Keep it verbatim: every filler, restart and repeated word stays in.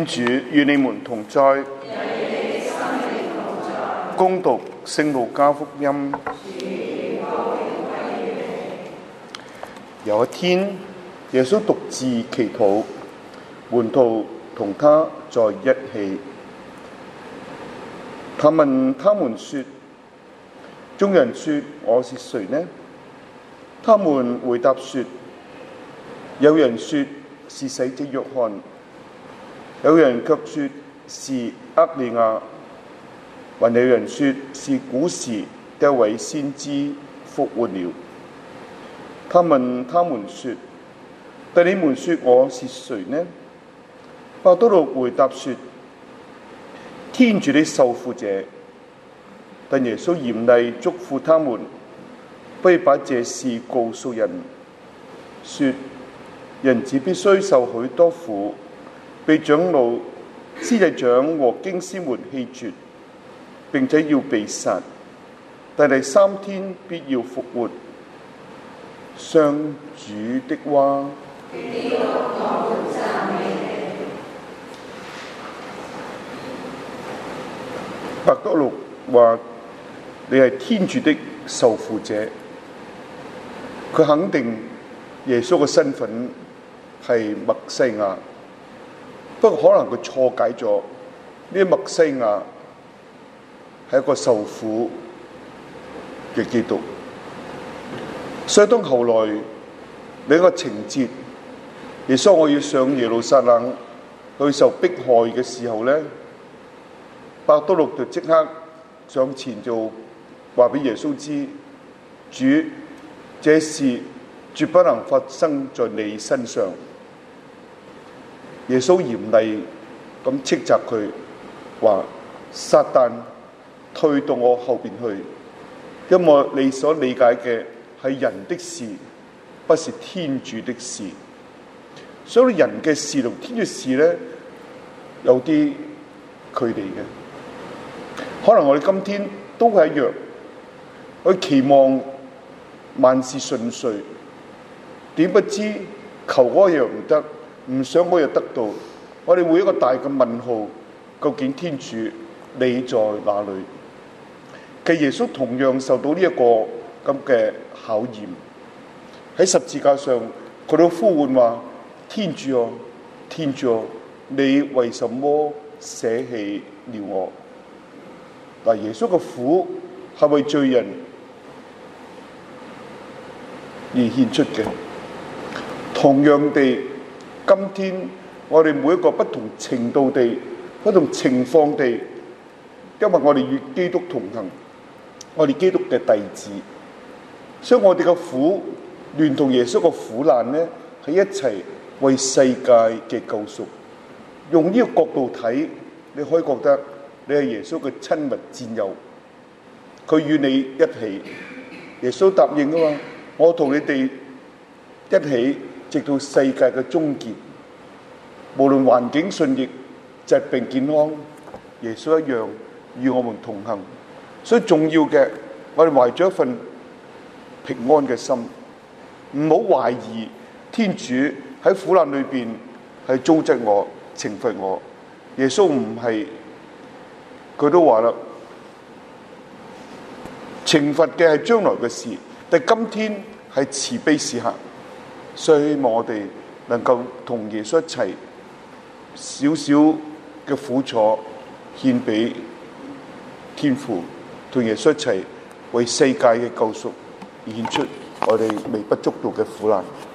主與你們同在。恭讀聖路加福音。有一天，耶穌獨自祈禱，門徒同他在一起。他問他們說：眾人說我是誰呢？他們回答說：有人說是洗者約翰，有人卻說是厄利亞，還有人說是古時的一位先知復活了。他問他們說：但你們說我是誰呢？伯多祿回答說：天主的受傅者。但耶穌嚴厲囑咐他們，不要把這事告訴人，說人子必須受許多苦，被長老、司祭長和經師們棄絕，並且要被殺，但第三天必要復活。上主的話。伯多祿話：你係天主的受傅者。佢肯定耶穌嘅身份係默西亞，不過可能佢錯解咗呢個默西亞係一個受苦嘅基督。所以當後來另一個情節，耶穌我要上耶路撒冷去受迫害嘅時候咧，伯多祿就即刻上前就話俾耶穌知：主，這事絕不能發生在你身上。耶穌嚴厲咁斥責佢，話：撒旦，退到我後邊去，因為你所理解嘅係人的事，不是天主的事。所以人嘅事同天主事咧，有啲距離嘅。可能我哋今天都係一樣，我期望萬事順遂，點不知求嗰樣唔得，唔想嗰樣得到，我哋會一個大嘅問號：究竟天主你在哪裏？其實耶穌同樣受到呢一個咁嘅考驗，喺十字架上佢都呼喚話：天主啊，天主啊，你為什麼捨棄了我？嗱，耶穌嘅苦係為罪人而獻出嘅。同樣地，今天我哋每一個不同程度地、不同情況地，因為我哋與基督同行，我哋基督嘅弟子，所以我哋嘅苦聯同耶穌嘅苦難咧，係一齊為世界嘅救贖。用呢個角度睇，你可以覺得你係耶穌嘅親密戰友，佢與你一起。耶穌答應啊嘛，我同你哋一起直到世界嘅終結。無論環境順逆、疾病健康，耶穌一樣與我們同行。所以重要嘅，我哋懷咗一份平安嘅心，唔好懷疑天主喺苦難裏邊係糟質我、懲罰我。耶穌唔係，佢都話啦，懲罰嘅係將來嘅事，但今天係慈悲時刻，所以希望我哋能夠同耶穌一齊，少少嘅苦楚獻俾天父，同耶穌一齊為世界嘅救贖而獻出我哋微不足道嘅苦難。